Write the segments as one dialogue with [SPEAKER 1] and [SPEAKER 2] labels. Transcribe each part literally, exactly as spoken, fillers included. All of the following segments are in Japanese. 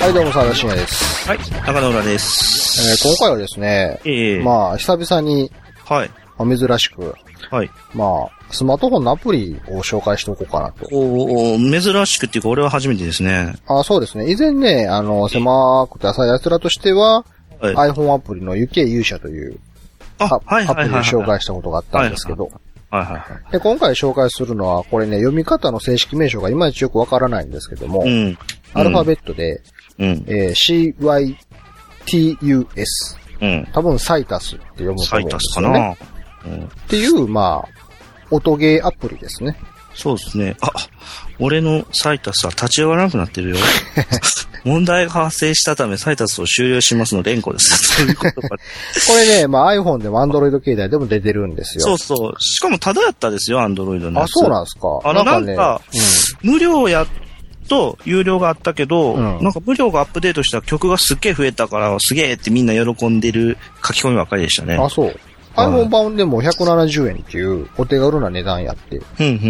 [SPEAKER 1] はいどうも沢田信也です。
[SPEAKER 2] はい中野浦です。
[SPEAKER 1] えー、今回はですね、えー、まあ久々に、
[SPEAKER 2] はい、
[SPEAKER 1] まあ、珍しく、
[SPEAKER 2] はい、
[SPEAKER 1] まあスマートフォンのアプリを紹介しておこうかなと。
[SPEAKER 2] おお珍しくっていうか俺は初めてですね。
[SPEAKER 1] あ、そうですね。以前ねあの狭くて浅い奴らとしては、はい、iPhone アプリのゆけ勇者という
[SPEAKER 2] あはいはいはいはい、
[SPEAKER 1] アプリを紹介したことがあったんですけど。
[SPEAKER 2] はいはいはい、
[SPEAKER 1] で今回紹介するのはこれね読み方の正式名称がいまいちよくわからないんですけども、うん、アルファベットで、うんえー、シーワイティーユーエス、うん、多分サイタスって読むと思うんですよね。サイタスかな、うん、っていうまあ音ゲーアプリですね。
[SPEAKER 2] そうですね。あ、俺のサイタスは立ち上がらなくなってるよ。問題が発生したためサイタスを終了しますの連呼です。そういうことか。こ
[SPEAKER 1] れね、まあ iPhone でも Android 携帯でも出てるんですよ。
[SPEAKER 2] そうそう。しかもタダやったですよ、Android のやつ。
[SPEAKER 1] あ、そうなんですか。
[SPEAKER 2] あのなんか、なんかうん、無料やと有料があったけど、うん、なんか無料がアップデートした曲がすっげえ増えたからすげえってみんな喜んでる書き込みばっかりでしたね。
[SPEAKER 1] あ、そう。iPhone 版でもひゃくななじゅうえんっていうお手軽な値段やって。
[SPEAKER 2] うんうんうんうん、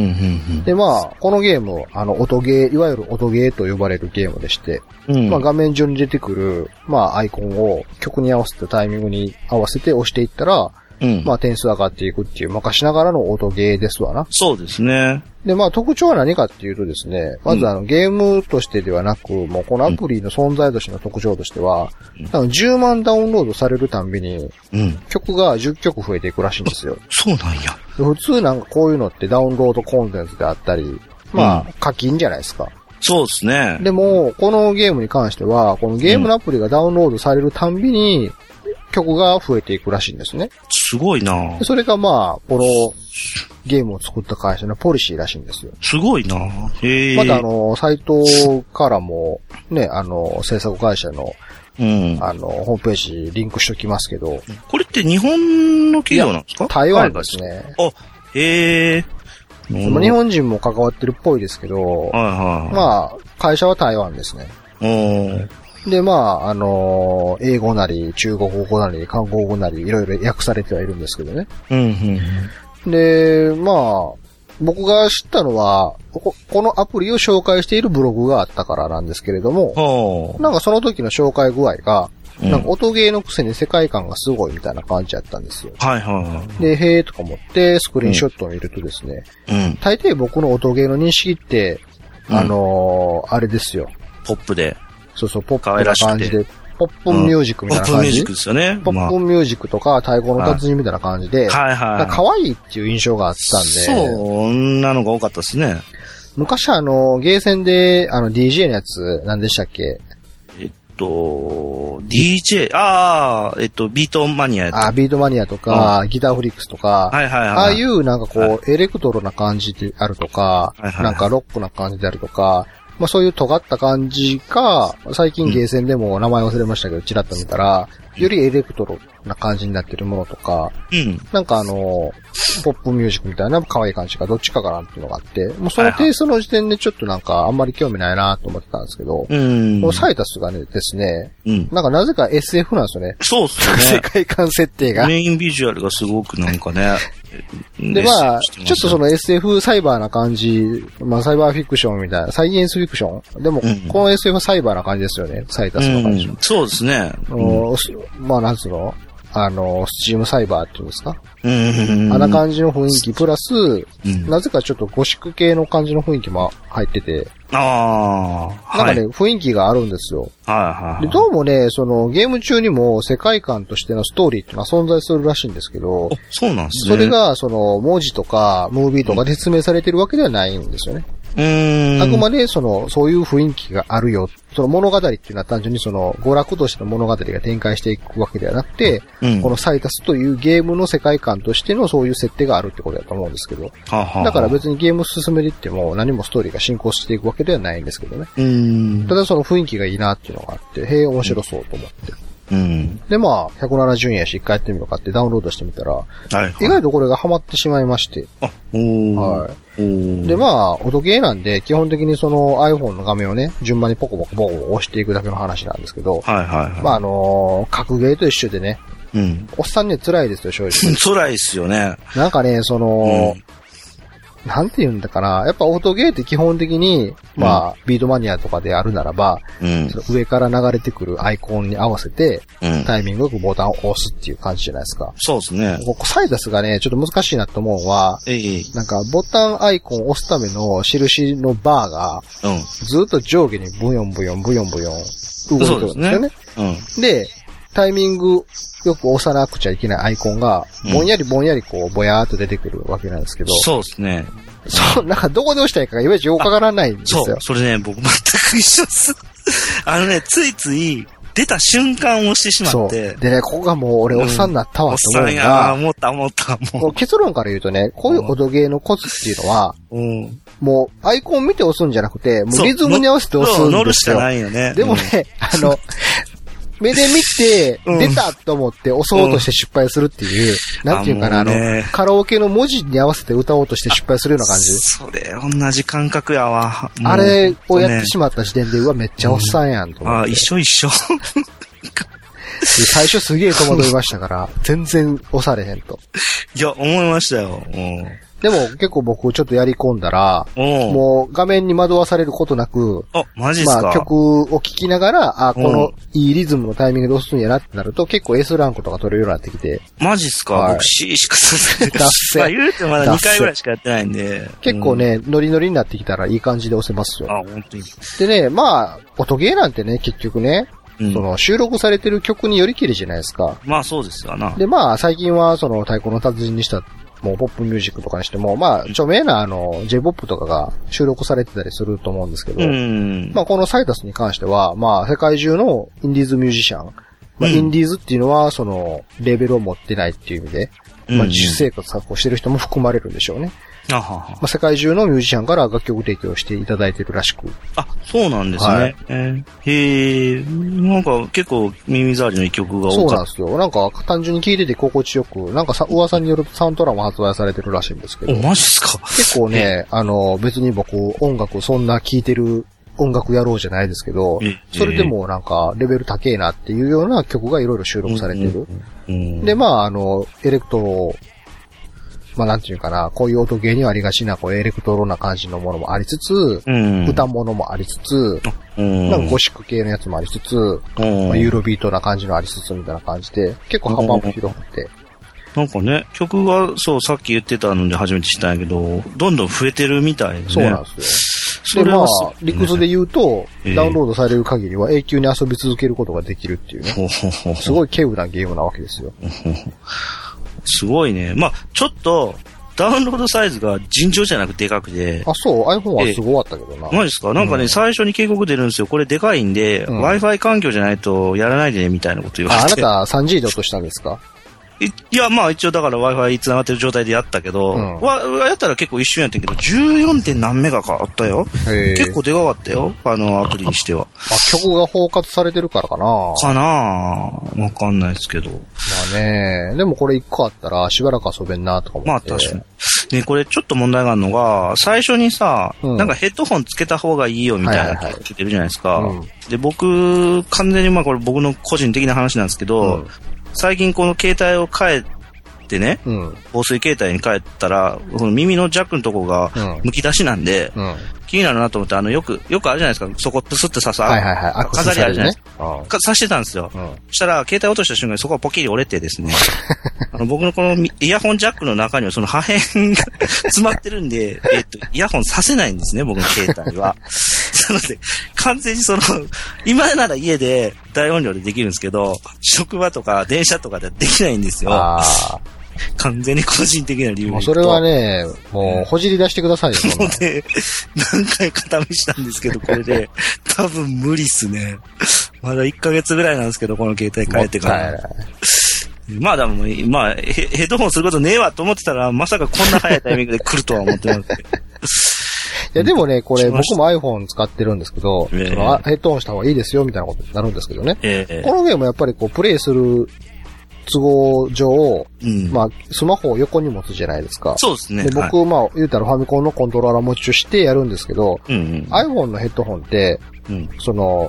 [SPEAKER 1] で、まあ、このゲーム、あの、音ゲー、いわゆる音ゲーと呼ばれるゲームでして、うん、まあ画面上に出てくる、まあアイコンを曲に合わせたタイミングに合わせて押していったら、うん、まあ点数上がっていくっていう昔ながらの音ゲーですわな。
[SPEAKER 2] そうですね。
[SPEAKER 1] で、まあ特徴は何かっていうとですね、まずあの、うん、ゲームとしてではなく、もうこのアプリの存在としての特徴としては、うん、じゅうまんダウンロードされるたんびに、うん、曲がじゅっきょく増えていくらしいんですよ。
[SPEAKER 2] そうなんや。
[SPEAKER 1] 普通なんかこういうのってダウンロードコンテンツであったり、まあ課金じゃないですか。
[SPEAKER 2] そうですね。
[SPEAKER 1] でも、このゲームに関しては、このゲームのアプリがダウンロードされるたんびに、曲が増えていくらしいんですね。
[SPEAKER 2] すごいな。
[SPEAKER 1] それがまあ、このゲームを作った会社のポリシーらしいんですよ。
[SPEAKER 2] すごいな。へえ。
[SPEAKER 1] またあの、サイトからも、ね、あの、制作会社の、うん、あの、ホームページリンクしときますけど。
[SPEAKER 2] これって日本の企業なんですか？
[SPEAKER 1] 台湾ですね。
[SPEAKER 2] あ、へえ。
[SPEAKER 1] 日本人も関わってるっぽいですけど、はいはい、まあ、会社は台湾ですね。で、まあ、あのー、英語なり、中国語なり、韓国語なり、いろいろ訳されてはいるんですけどね。うんうんうん、で、まあ、僕が知ったのはこ、このアプリを紹介しているブログがあったからなんですけれども、なんかその時の紹介具合が、うん、なんか音ゲーのくせに世界観がすごいみたいな感じだったんですよ。
[SPEAKER 2] はいはいはい。
[SPEAKER 1] で、へーとか思ってスクリーンショットを見るとですね、うん、大抵僕の音ゲーの認識って、うん、あのー、あれですよ。
[SPEAKER 2] ポップで。
[SPEAKER 1] そうそう、ポップな感じで、ポップミュージックみたいな感じ。
[SPEAKER 2] ポップミュージックですよね。
[SPEAKER 1] ポップミュージックとか太鼓の達人みたいな感じで、はいはい。可愛いっていう印象があったんで。
[SPEAKER 2] そんなのが多かったですね。
[SPEAKER 1] 昔あの、ゲーセンで、あの、ディージェー のやつ、何でしたっけ？
[SPEAKER 2] えっと、ディージェー、ああ、えっと、ビートマニアや
[SPEAKER 1] ああ、ビートマニアとか、うん、ギターフリックスとか、はいはいはい。ああいうなんかこう、はい、エレクトロな感じであるとか、はいはいはい、なんかロックな感じであるとか、まあそういう尖った感じか、最近ゲーセンでも名前忘れましたけど、チラッと見たら、よりエレクトロな感じになってるものとか、うん、なんかあの、ポップミュージックみたいな可愛い感じかどっちかかなっていうのがあって、もうそのテイストの時点でちょっとなんかあんまり興味ないなと思ってたんですけど、うん、このサイタスがねですね、うん、なんかなぜか エスエフ なんですよね。
[SPEAKER 2] そうっすよね。
[SPEAKER 1] 世界観設定が。
[SPEAKER 2] メインビジュアルがすごくなんかね。
[SPEAKER 1] で、まあ、ちょっとその エスエフ サイバーな感じ、まあサイバーフィクションみたいな、サイエンスフィクションでも、この エスエフ はサイバーな感じですよね、サイタスの感じ、うん。
[SPEAKER 2] そうですね。
[SPEAKER 1] うん、まあなんつうのあの、スチームサイバーっていうんですか、うん、あんな感じの雰囲気、プラス、うん、なぜかちょっとゴシック系の感じの雰囲気も入ってて、ああ、なんかね、はい、雰囲気があるんですよ。はいはい。で、どうもね、そのゲーム中にも世界観としてのストーリーっていうのは存在するらしいんですけど、
[SPEAKER 2] そうなんですね。
[SPEAKER 1] それがその文字とかムービーとかで説明されてるわけではないんですよね。うーんあくまでそのそういう雰囲気があるよ。その物語っていうのは単純にその娯楽としての物語が展開していくわけではなくて、うん、このサイタスというゲームの世界観としてのそういう設定があるってことだと思うんですけど、はあはあ、だから別にゲーム進めていっても何もストーリーが進行していくわけではないんですけどね。うんただその雰囲気がいいなっていうのがあって、へえ面白そうと思って。うん、でまあひゃくななじゅうえんやし一回やってみようかってダウンロードしてみたら、はいはい、意外とこれがハマってしまいまして、あおー、はい、おでまあ音ゲーなんで基本的にその iPhone の画面をね順番にポコポコポコ押していくだけの話なんですけど、はいはいはい、まああのー、格ゲーと一緒でね、うん、おっさんには辛いですよ正直。
[SPEAKER 2] 辛いですよね。
[SPEAKER 1] なんかねその、うんなんて言うんだかな。やっぱオートゲーって基本的に、まあ、うん、ビートマニアとかであるならば、うん、その上から流れてくるアイコンに合わせて、うん、タイミングよくボタンを押すっていう感じじゃないですか。
[SPEAKER 2] そうですね。
[SPEAKER 1] ここサイダスがね、ちょっと難しいなと思うのは、ええ、なんかボタンアイコンを押すための印のバーが、うん、ずっと上下にブヨンブヨンブヨンブヨン動いてるんですよね。うん、で、タイミングよく押さなくちゃいけないアイコンが、ぼんやりぼんやりこう、ぼやーっと出てくるわけなんですけど。
[SPEAKER 2] そうですね。
[SPEAKER 1] そう、なんかどこで押したらいいかがいまいちよくわからないんですよ。
[SPEAKER 2] そう、それね、僕全く一緒です。あのね、ついつい、出た瞬間押してしまって。
[SPEAKER 1] そう。でね、ここがもう俺おっさんになったわと思うのが、うん、おっさん
[SPEAKER 2] や、思った思った、もう。
[SPEAKER 1] 結論から言うとね、こういう音ゲーのコツっていうのは、うん、もうアイコン見て押すんじゃなくて、もうリズムに合わせて押すんですよ。
[SPEAKER 2] 乗るしかないよね。
[SPEAKER 1] でもね、うん、あの、目で見て、出たと思って押そうとして失敗するっていう、うん、なんていうかな、あ, あの、カラオケの文字に合わせて歌おうとして失敗するような感じ。
[SPEAKER 2] それ、同じ感覚やわ。
[SPEAKER 1] あれをやってしまった時点で、うわ、めっちゃおっさんやんと思って。
[SPEAKER 2] うん、あ、一緒一緒。
[SPEAKER 1] 最初すげえ戸惑いましたから、全然押されへんと。
[SPEAKER 2] いや、思いましたよ。うん
[SPEAKER 1] でも結構僕ちょっとやり込んだら、もう画面に惑わされることなく、
[SPEAKER 2] あ、マジっすか？
[SPEAKER 1] まあ曲を聴きながら、あ、このいいリズムのタイミングで押すんやなってなると結構 S ランクとか取れるようになってきて。
[SPEAKER 2] マジっすか？はい、僕 C しかさせてない。まあ言うてまだにかいぐらいしかやってないんで。
[SPEAKER 1] 結構ね、ノリノリになってきたらいい感じで押せますよ。
[SPEAKER 2] あ、本当に。
[SPEAKER 1] でね、まあ、音ゲーなんてね、結局ね、うん、その収録されてる曲によりきりじゃないですか。
[SPEAKER 2] まあそうですよな。
[SPEAKER 1] でまあ最近はその太鼓の達人にしたもうポップミュージックとかにしても、まあ、著名なあの、J-ポップ とかが収録されてたりすると思うんですけど、うん、まあこのサイタスに関しては、まあ世界中のインディーズミュージシャン、まあ、インディーズっていうのはその、レベルを持ってないっていう意味で、うん、まあ自主生活をしてる人も含まれるんでしょうね。あははまあ、世界中のミュージシャンから楽曲提供していただいてるらしく。
[SPEAKER 2] あ、そうなんですね。はい、えー、へえ、なんか結構耳障りの一曲が多かった。
[SPEAKER 1] そうなんですよ。なんか単純に聴いてて心地よく、なんかさ噂によるとサントラも発売されてるらしいんですけど。
[SPEAKER 2] お、マジっすか？
[SPEAKER 1] 結構ね、あの、別に僕音楽そんな聴いてる音楽やろうじゃないですけど、それでもなんかレベル高えなっていうような曲がいろいろ収録されてる。うんうん、で、まああの、エレクトロ、まあなんていうかな、こういう音ゲーにはありがちな、こうエレクトロな感じのものもありつつ、うん、歌物もありつつ、うん、なんかゴシック系のやつもありつつ、うんまあ、ユーロビートな感じのありつつみたいな感じで、結構幅も広くて。
[SPEAKER 2] なんかね、曲が、そう、さっき言ってたので初めて知ったんやけど、どんどん増えてるみたいね。
[SPEAKER 1] そうなんですよ。それは、まあ、理屈で言うと、えー、ダウンロードされる限りは永久に遊び続けることができるっていうね。すごい稀有なゲームなわけですよ。
[SPEAKER 2] すごいね。まあ、ちょっと、ダウンロードサイズが尋常じゃなくでかくて。
[SPEAKER 1] あ、そう ?iPhone はすごかったけどな。
[SPEAKER 2] マジですか？なんかね、うん、最初に警告出るんですよ。これでかいんで、うん、Wi-Fi 環境じゃないとやらないでね、みたいなこと言われて。
[SPEAKER 1] あ、あなた スリージー で落としたんですか？
[SPEAKER 2] い, いや、まあ一応だから Wi-Fi 繋がってる状態でやったけど、うん、わ、やったら結構一瞬やってんけど、じゅうよん. 点何メガかあったよ。結構でかかったよ。あのアプリにしては。
[SPEAKER 1] あ、曲が包括されてるからかな
[SPEAKER 2] かなわかんないですけど。ま
[SPEAKER 1] あね、でもこれいっこあったらしばらく遊べんなとか思って。
[SPEAKER 2] まあ確かに。ね、これちょっと問題があるのが、最初にさ、うん、なんかヘッドホンつけた方がいいよみたいなの聞いてるじゃないですか。はいはいはい、で、僕、完全にまあこれ僕の個人的な話なんですけど、うん、最近この携帯を変えてね、うん、防水携帯に変えたら、この耳のジャックのとこが剥き出しなんで、うん、気になるなと思って、あの、よく、よくあるじゃないですか、そこプスって刺す、はいはいはい、飾りあるじゃないですか。ね、刺してたんですよ。うん、そしたら、携帯落とした瞬間にそこがポキリ折れてですね、あの僕のこのイヤホンジャックの中にはその破片が詰まってるんで、えっと、イヤホンさせないんですね、僕の携帯は。なので、完全にその、今なら家で大音量でできるんですけど、職場とか電車とかではできないんですよ。完全に個人的な理由で。
[SPEAKER 1] もうそれはね、もう、ほじり出してくださいよ。
[SPEAKER 2] もうね、何回か試したんですけど、これで、多分無理っすね。まだいっかげつぐらいなんですけど、この携帯変えてから。まあでも、まあヘ、ヘッドホンすることねえわと思ってたら、まさかこんな早いタイミングで来るとは思ってなくて。
[SPEAKER 1] いやでもね、これ僕も iPhone 使ってるんですけど、えー、そのヘッドホンした方がいいですよみたいなことになるんですけどね。えー、このゲームやっぱりこうプレイする都合上、うん、まあスマホを横に持つじゃないですか。
[SPEAKER 2] そうですね。
[SPEAKER 1] で僕、はい、まあ言うたらファミコンのコントローラー持ちしてやるんですけど、うんうん、iPhone のヘッドホンって、うん、その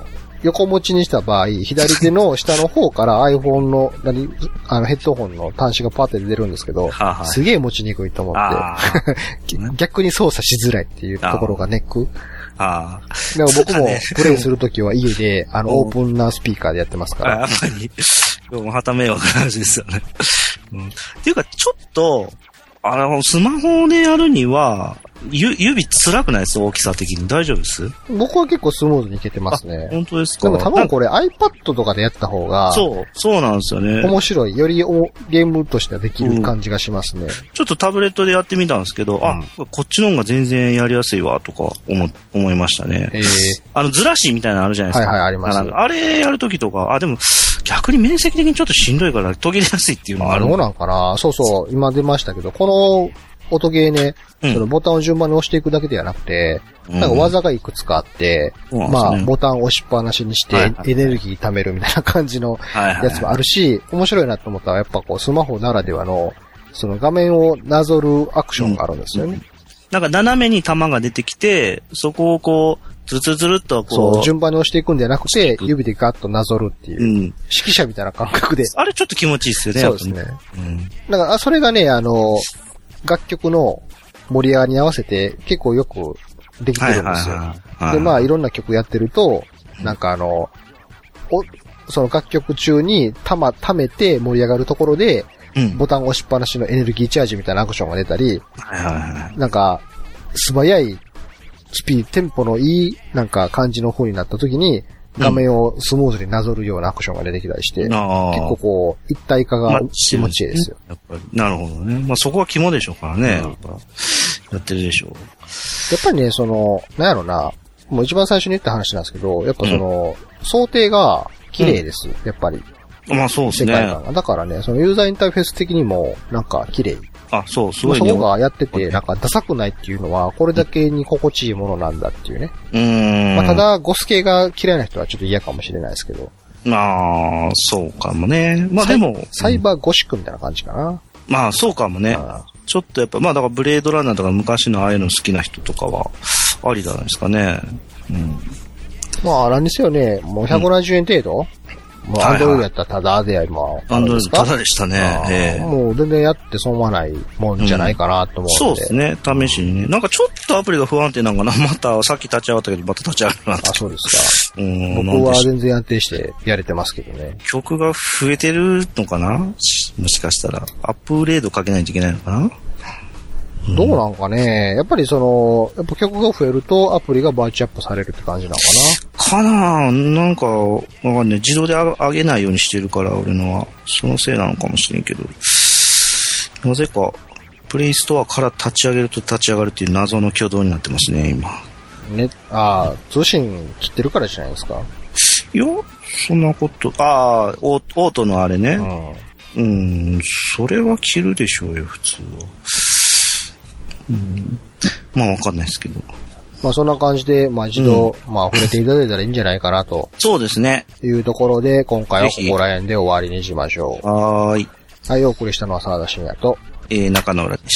[SPEAKER 1] 横持ちにした場合、左手の下の方から iPhone の、何、あのヘッドホンの端子がパッて出るんですけど、ははすげえ持ちにくいと思って、逆に操作しづらいっていうところがネック。ああ。でも僕もプレイするときは家で、あの、オープンなスピーカーでやってますから。
[SPEAKER 2] やっぱり、でもはた迷惑な話ですよね。うん。っていうか、ちょっと、あの、スマホでやるには、ゆ、指辛くないです？大きさ的に。大丈夫です？
[SPEAKER 1] 僕は結構スムーズにいけてますね。
[SPEAKER 2] 本当ですか？
[SPEAKER 1] でも多分これ iPad とかでやった方が。
[SPEAKER 2] そう、そうなんですよね。
[SPEAKER 1] 面白い。よりおゲームとしてはできる感じがしますね、うん。
[SPEAKER 2] ちょっとタブレットでやってみたんですけど、うん、あ、こっちの方が全然やりやすいわ、とか思、思いましたね。えー、あの、ずらしみたいなのあるじゃないですか。
[SPEAKER 1] はいはい、あります。
[SPEAKER 2] あれやるときとか、あ、でも、逆に面積的にちょっとしんどいから途切れやすいっていうのがある。
[SPEAKER 1] そうなんかな。そうそう、今出ましたけど、この、音ゲーね、うん、そのボタンを順番に押していくだけではなくて、うん、なんか技がいくつかあって、うん、まあ、ボタンを押しっぱなしにして、エネルギー貯めるみたいな感じのやつもあるし、面白いなと思ったら、やっぱこう、スマホならではの、その画面をなぞるアクションがあるんですよね。うん、
[SPEAKER 2] なんか斜めに弾が出てきて、そこをこう、つるつるつるっとこう。
[SPEAKER 1] そう、順番に押していくんじゃなくて、指でガッとなぞるっていう。うん。指揮者みたいな感覚で。
[SPEAKER 2] あれちょっと気持ちいいですよね。
[SPEAKER 1] そうですね。うん。だから、それがね、あの、楽曲の盛り上がりに合わせて結構よくできてるんですよ。はいはいはいはい、で、まあいろんな曲やってると、なんかあの、お、その楽曲中にたま、溜めて盛り上がるところで、うん、ボタン押しっぱなしのエネルギーチャージみたいなアクションが出たり、はいはいはい、なんか、素早いスピード、テンポのいいなんか感じの風になった時に、画面をスムーズになぞるようなアクションが出てきたりして、うん、結構こう、一体化が気持ちいいですよ。
[SPEAKER 2] やっぱりなるほどね。まあそこは肝でしょうからね。うん、やっぱやってるでしょう。
[SPEAKER 1] やっぱりね、その、なんやろな、もう一番最初に言った話なんですけど、やっぱその、うん、想定が綺麗です、うん、やっぱり。
[SPEAKER 2] まあそうですね。世界観
[SPEAKER 1] が。だからね、そのユーザーインターフェース的にも、なんか綺麗。
[SPEAKER 2] あ、そう、すごいね。
[SPEAKER 1] そこがやってて、なんかダサくないっていうのは、これだけに心地いいものなんだっていうね。うーん。まあ、ただ、ゴス系が嫌いな人はちょっと嫌かもしれないですけど。
[SPEAKER 2] まあ、そうかもね。まあでも。
[SPEAKER 1] サイバーゴシックみたいな感じかな。うん、
[SPEAKER 2] まあ、そうかもね。ちょっとやっぱ、まあだからブレードランナーとか昔のああいうの好きな人とかは、ありなんですかね。うん。
[SPEAKER 1] まあ、なんですよね。もうひゃくななじゅうえん程度、うんもうアンドロイドやったらタダで今。
[SPEAKER 2] アンドロイドタダでしたね。
[SPEAKER 1] ええ、もう全然やって損はないもんじゃないかなと思う
[SPEAKER 2] んで、うん、そうですね。試しにね。なんかちょっとアプリが不安定なんかな。またさっき立ち上がったけどまた立ち上がるなって。
[SPEAKER 1] あ、そうですか。うん、僕は全然安定してやれてますけどね。
[SPEAKER 2] 曲が増えてるのかなもしかしたら。アップグレードかけないといけないのかな
[SPEAKER 1] どうなんかね、やっぱりその、やっぱ曲が増えるとアプリがバーチャップされるって感じなのか
[SPEAKER 2] なかななんか、わかんない。自動で上げないようにしてるから、俺のは。そのせいなのかもしれんけど。なぜか、プレイストアから立ち上げると立ち上がるっていう謎の挙動になってますね、今。
[SPEAKER 1] ね、ああ、通信切ってるからじゃないですか。
[SPEAKER 2] いや、そんなこと、ああ、オートのあれね。うん。うん、それは切るでしょうよ、普通は。うん、まあわかんないですけど。
[SPEAKER 1] まあそんな感じで、まあ一度、うん、まあ触れていただいたらいいんじゃないかなと。
[SPEAKER 2] そうですね。
[SPEAKER 1] いうところで、今回はここら辺で終わりにしましょう。
[SPEAKER 2] はーい。
[SPEAKER 1] はい、お送りしたのは沢田信也と、
[SPEAKER 2] えー、中野浦でした。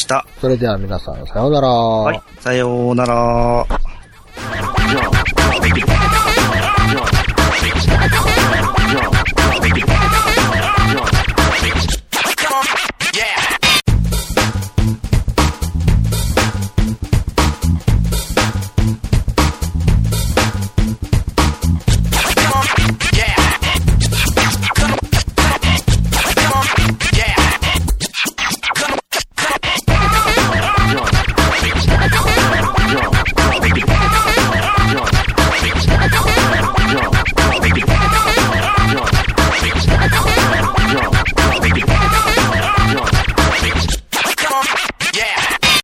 [SPEAKER 1] それでは皆さん、さようなら。
[SPEAKER 2] はい、さようなら。